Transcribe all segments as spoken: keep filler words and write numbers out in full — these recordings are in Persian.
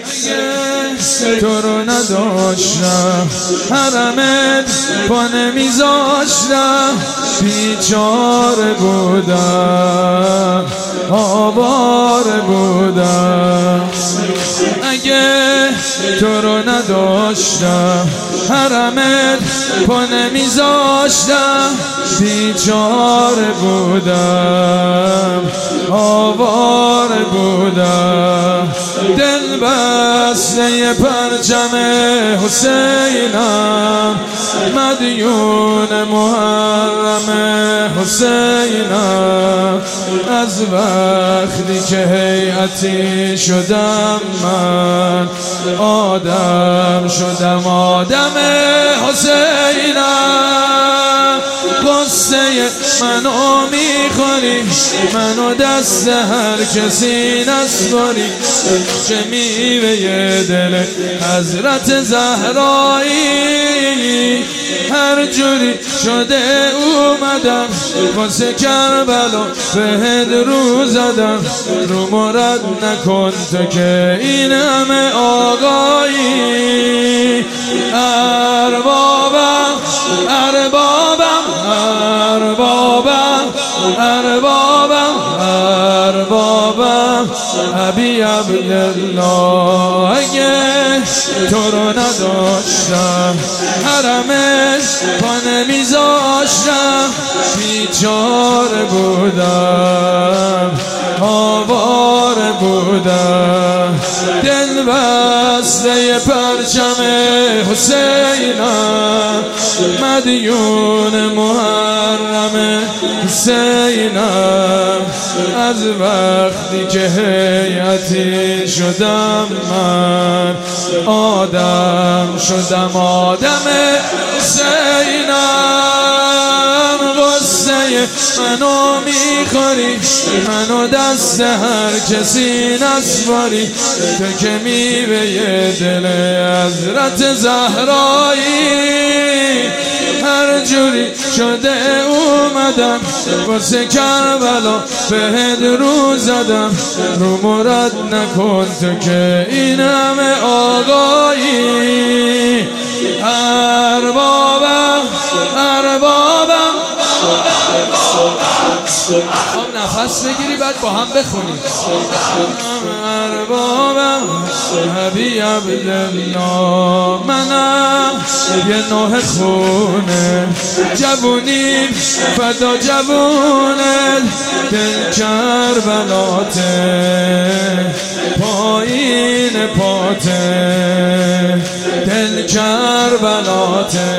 تو رو نداشتم حرمت پا نمیذاشتم، بیچاره بودم آواره بودم. اگه تو رو نداشتم حرمت پا نمیذاشتم، بیچاره بودم آواره بودم. دل بسته پرچم حسینم، مدیون محرم حسینم. از وقتی که هیئتی شدم من، آدم شدم آدم حسینم. قصه منو میخوری، منو دست هر کسی نسپاری، چه میوه دل حضرت زهرایی. هر جوری شده اومدم واسه کربلا بهت رو زدم. رو مرد نکن تو که این همه آقایی. اربابم اربابم اربابم اربابم اربابم ابی عبدالله. اگه تو رو نداشتم حرمت پا نمیذاشتم، بیچاره بودم آواره بودم. دل بسته پرچم حسینم، مدیون محرم حسینم. از وقتی که هیئتی شدم من، آدم شدم آدم حسینم. قصه منو میخوری، منو دست هر کسی نسپاری، تو که میوه دل حضرت زهرایی. هر جوری شده اومدم واسه کربلا بهت رو زدم. رو مرد نکن تو که این همه آقایی. اربابم اربابم هم نفس بگیری بعد با هم بخونی. اربابم ابی عبدالله. منم یه نوح خونه، جوونیم فدا جوونه. دل کربلاته پایین پاته، دل کربلاته.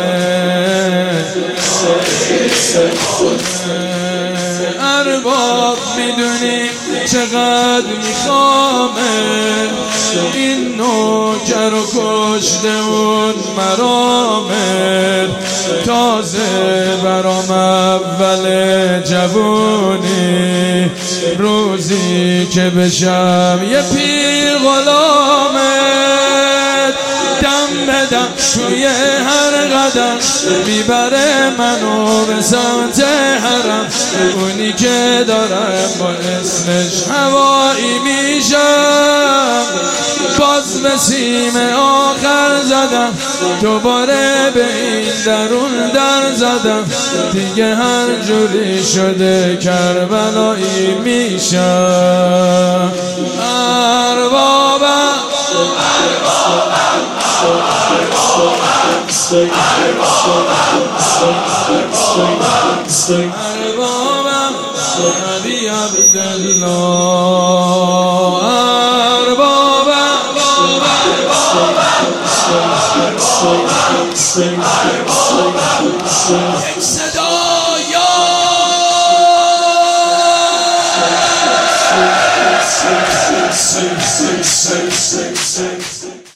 ارباب میدونی چقدر میخوامه، این نوکر و کشته اون مرامه. تازه برام اول جوونی، روزی که بشم یه پیر غلامت. دم بدم توی هر قدم میبره منو به سمت حرم. اونی که دارم با اسمش هوایی میشم. باز به سیم آخر زدم، دوباره به این درون در زدم. دیگه هر جوری شده کربلایی میشم. اربابم اربابم ابی عبدالله. اربابم یک صدا یا